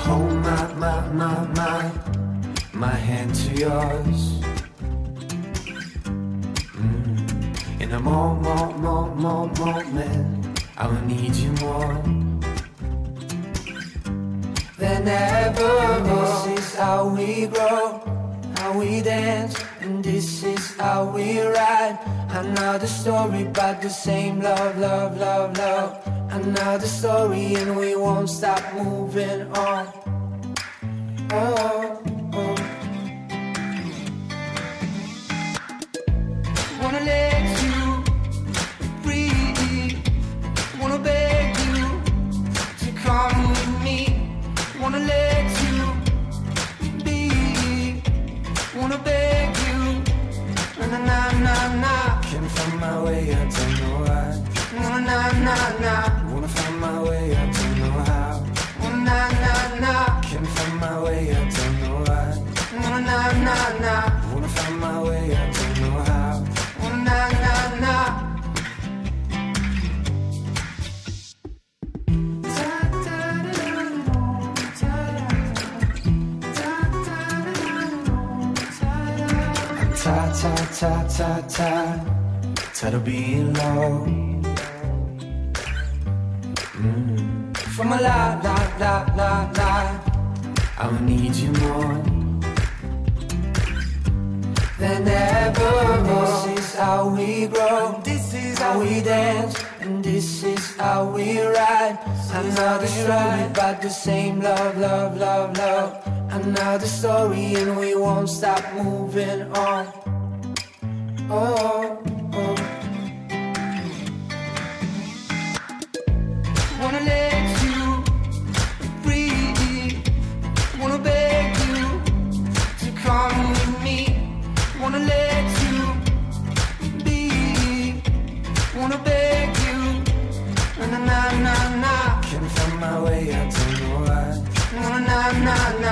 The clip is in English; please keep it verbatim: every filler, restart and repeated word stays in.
hold my, my, my, my, my hand to yours. Mm. In a more, more, more, more moment, I will need you more than ever. This is how we grow, how we dance, and this is how we ride. Another story about the same love, love, love, love. Another story and we won't stop moving on. Oh, oh. Wanna let you breathe. Wanna beg you to come with me. Wanna let you be. Wanna beg you. Na na na na. Can't find my way, I don't know why. Na na na na. Wanna find my way, I don't know how. Na na na. Can't find my way, I don't know why. Na na na na. Wanna find my way, I don't know how. Na na na. Tired, tired, tired, tired, tired, tired of being low. Mm. From a lie, lie, lie, lie, lie, I will need you more than ever. This is how we grow, this is how we dance, and this is how we ride. Another story about the same love, love, love, love. Another story and we won't stop moving on. Oh, oh. Wanna let you breathe. Wanna beg you to come with me. Wanna let you be. Wanna beg you. Na na na na. Can't find my way, I don't know why. Na na na na.